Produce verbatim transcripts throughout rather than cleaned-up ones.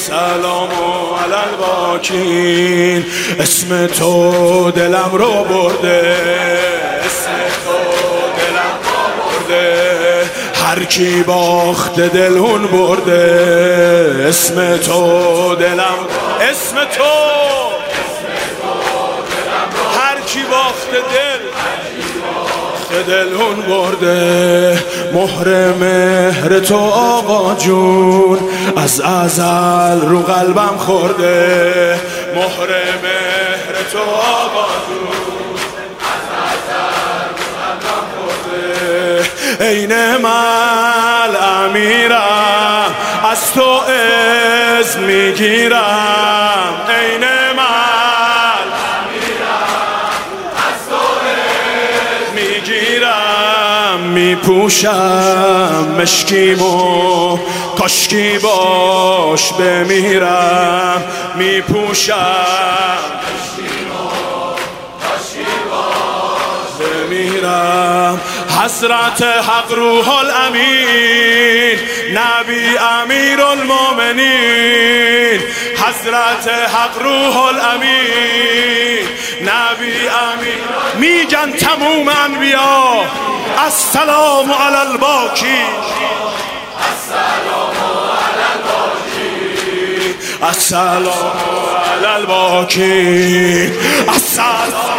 السلام علی الباکین. اسم تو دلم رو برده، اسم تو دلم رو برده، هر کی باخت دلون برده. اسم تو دلم، اسم تو هر کی باخت دل دلون برده. مهر مهر تو آقا جون از ازل رو قلبم خورده. مهر مهر تو آقا جون از ازل رو قلبم خورده. ای نعمل امیرم از تو اذن میگیرم. ای نعمل میپوشم مشکیمو کاشکی باش بمیرم. میپوشم مشکیمو کاشکی باش بمیرم. حضرت حق روح الامین نبی امیر المؤمنین. حضرت حق روح الامین نبی امیر. میگن تموم انبیا السلام علی الباکی، السلام علی الباکی، السلام علی الباکی، السلام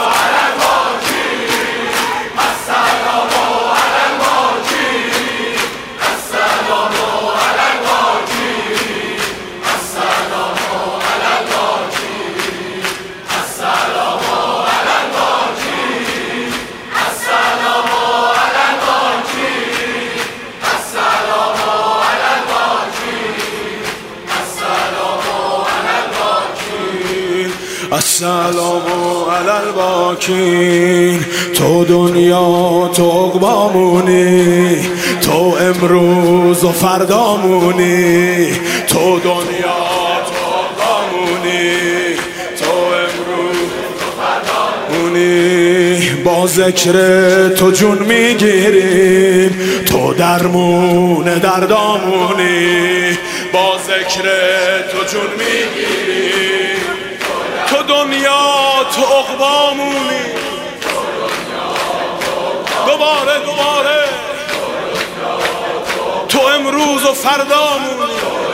السلام علی الباکین. تو دنیا تو عقبامونی، تو امروز و فردامونی. تو دنیا تو عقبامونی، تو امروز و فردامونی. با ذکر تو جون میگیریم، تو درمون دردامونی. با ذکر تو جون میگیریم، تو دنیا تو عقبامونی. دوباره دوباره تو امروز و فردامونی.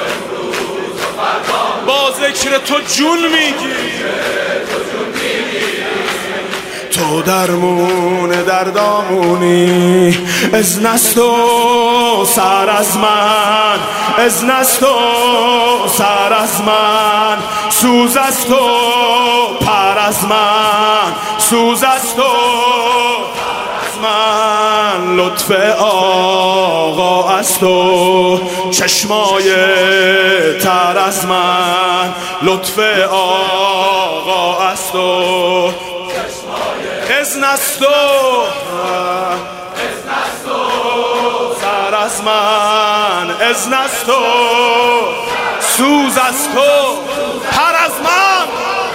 با ذکر تو جون میگیری، تو درمون دردامونی. اذن است و سر از من، اذن است و سر از من، سوز است و پر از من، سوز است و پر از من. لطف آقا است و چشمای تر از من. لطف آقا است و اذن است و سر از من، اذن است و سوز است و پر از من.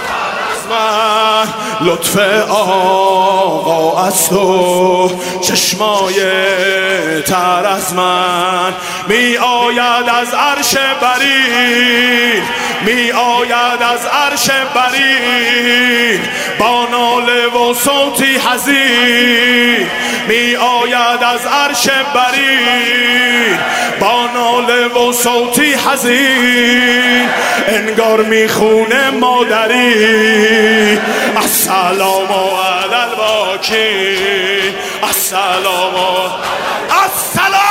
لطف آقا است و چشمای تر از من. می آید از عرش برین، می آید از عرش برین، با ناله و صوتی حزین. می آید از عرش برین، با ناله و صوتی حزین. انگار میخونه مادری. السلام علی الباکی، السلام السلام